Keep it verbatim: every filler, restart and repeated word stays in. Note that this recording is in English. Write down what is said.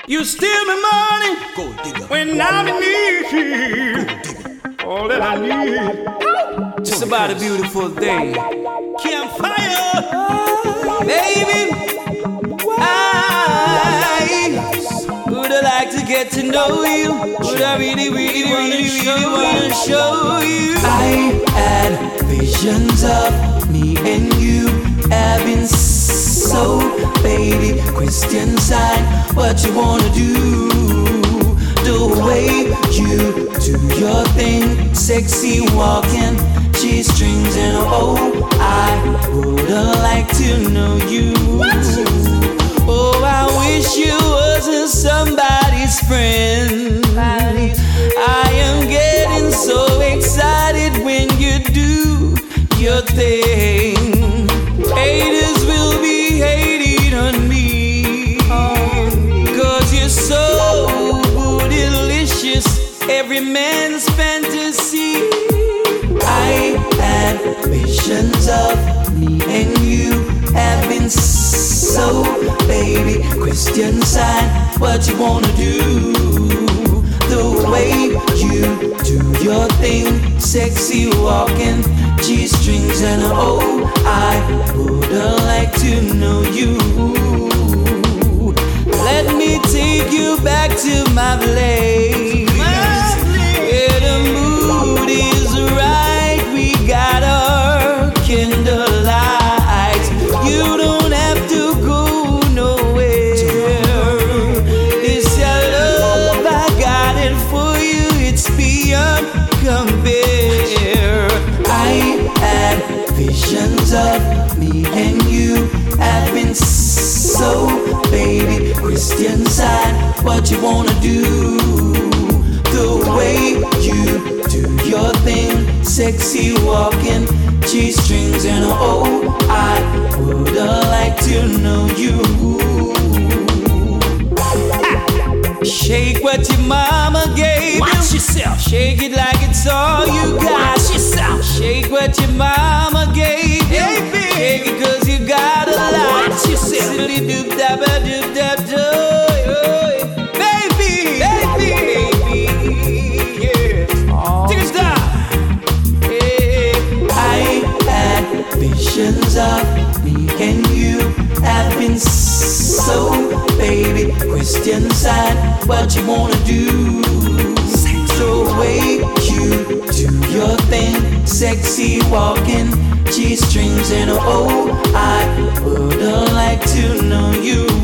You steal my money Gold digger. when I'm in need. All that I need. Just about a beautiful day. Campfire, baby. I would have liked to get to know you. Would I really, really, really, really wanna show you? I had visions of me and you having so, baby, Christian Side, what you wanna do? The way you do your thing, sexy walking, G-strings and oh, I woulda liked to know you. Oh, I wish you wasn't somebody's friend. I am getting so excited when you do your thing. Haters will be hating on me, cause you're so delicious, every man's fantasy. I had visions of me and you having so, baby, Christian Side, what you wanna do? The way you do your thing, sexy walking, G-strings and oh, I woulda liked to know you. Let me take you back to my place, where the mood is right. We got our candlelight. You don't have to go nowhere. This your love, I got it for you. It's beyond compare. I had visions of me and you having so, baby, Christian Side, what you wanna do? The way you do your thing, sexy walking, G-strings and oh, I woulda liked to know you. Shake what your mama gave you. Watch yourself. Shake it like it's all you got. Watch yourself. Shake what your mama gave you. Baby. Shake it cause you got a lot. Watch yourself. Silly doop dabba doop dab do. Baby, baby, baby, yeah. Take it down. Yeah. I had visions of me and you having so, baby, Christian Side, what you wanna do? The way you do your thing, sexy walking, G-strings and oh, I woulda liked to know you.